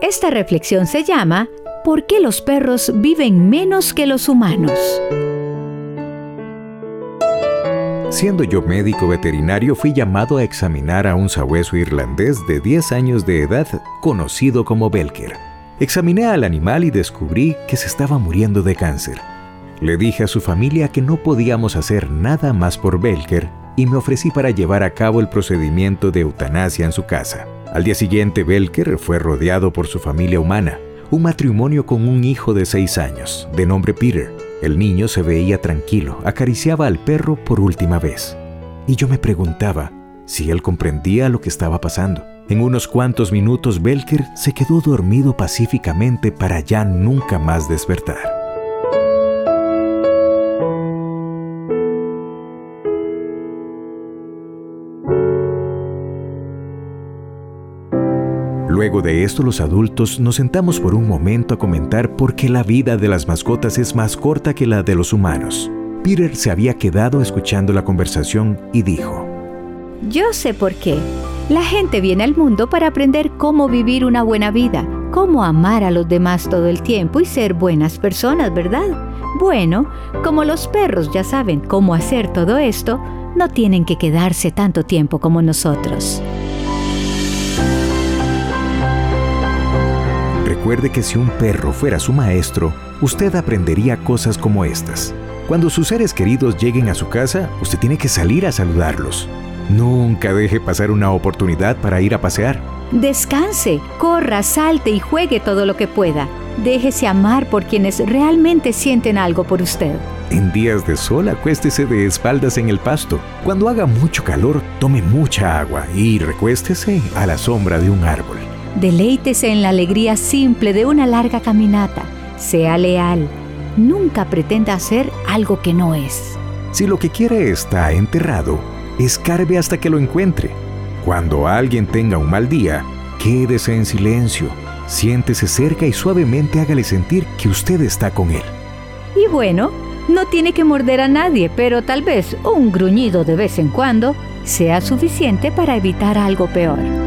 Esta reflexión se llama ¿Por qué los perros viven menos que los humanos? Siendo yo médico veterinario, fui llamado a examinar a un sabueso irlandés de 10 años de edad, conocido como Belker. Examiné al animal y descubrí que se estaba muriendo de cáncer. Le dije a su familia que no podíamos hacer nada más por Belker y me ofrecí para llevar a cabo el procedimiento de eutanasia en su casa. Al día siguiente, Belker fue rodeado por su familia humana, un matrimonio con un hijo de 6 años, de nombre Peter. El niño se veía tranquilo, acariciaba al perro por última vez. Y yo me preguntaba si él comprendía lo que estaba pasando. En unos cuantos minutos, Belker se quedó dormido pacíficamente para ya nunca más despertar. Luego de esto, los adultos nos sentamos por un momento a comentar por qué la vida de las mascotas es más corta que la de los humanos. Peter se había quedado escuchando la conversación y dijo: Yo sé por qué. La gente viene al mundo para aprender cómo vivir una buena vida, cómo amar a los demás todo el tiempo y ser buenas personas, ¿verdad? Bueno, como los perros ya saben cómo hacer todo esto, no tienen que quedarse tanto tiempo como nosotros. Recuerde que si un perro fuera su maestro, usted aprendería cosas como estas. Cuando sus seres queridos lleguen a su casa, usted tiene que salir a saludarlos. Nunca deje pasar una oportunidad para ir a pasear. Descanse, corra, salte y juegue todo lo que pueda. Déjese amar por quienes realmente sienten algo por usted. En días de sol, acuéstese de espaldas en el pasto. Cuando haga mucho calor, tome mucha agua y recuéstese a la sombra de un árbol. Deleítese en la alegría simple de una larga caminata. Sea leal. Nunca pretenda hacer algo que no es. Si lo que quiere está enterrado, escarbe hasta que lo encuentre. Cuando alguien tenga un mal día, quédese en silencio. Siéntese cerca y suavemente hágale sentir que usted está con él. Y bueno, no tiene que morder a nadie, pero tal vez un gruñido de vez en cuando sea suficiente para evitar algo peor.